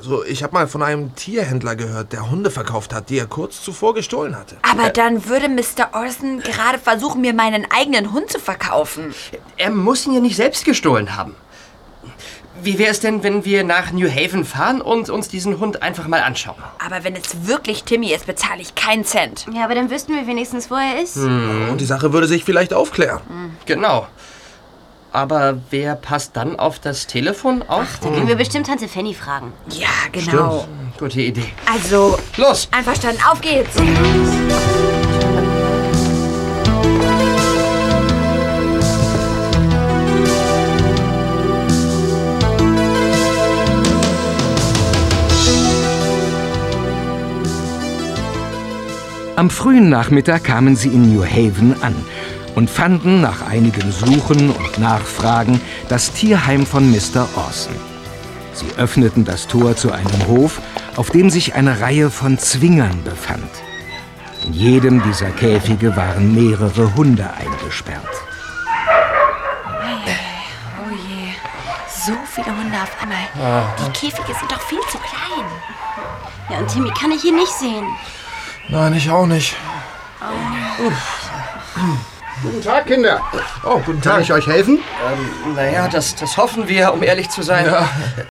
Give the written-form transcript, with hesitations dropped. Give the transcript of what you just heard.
Also ich habe mal von einem Tierhändler gehört, der Hunde verkauft hat, die er kurz zuvor gestohlen hatte. Aber dann würde Mr. Orson gerade versuchen, mir meinen eigenen Hund zu verkaufen. Er muss ihn ja nicht selbst gestohlen haben. Wie wäre es denn, wenn wir nach New Haven fahren und uns diesen Hund einfach mal anschauen? Aber wenn es wirklich Timmy ist, bezahle ich keinen Cent. Ja, aber dann wüssten wir wenigstens, wo er ist. Und die Sache würde sich vielleicht aufklären. Genau. Aber wer passt dann auf das Telefon auf? Ach, dann können wir bestimmt Tante Fanny fragen. Ja, genau. Gute Idee. Also, Los! einverstanden, auf geht's. Am frühen Nachmittag kamen sie in New Haven an und fanden nach einigem Suchen und Nachfragen das Tierheim von Mr. Orson. Sie öffneten das Tor zu einem Hof, auf dem sich eine Reihe von Zwingern befand. In jedem dieser Käfige waren mehrere Hunde eingesperrt. Oh je, so viele Hunde auf einmal. Die Käfige sind doch viel zu klein. Ja, und Timmy kann ich hier nicht sehen. Nein, ich auch nicht. Guten Tag, Kinder. Oh, guten Tag. Kann ich euch helfen? Naja, das hoffen wir, um ehrlich zu sein. Ja.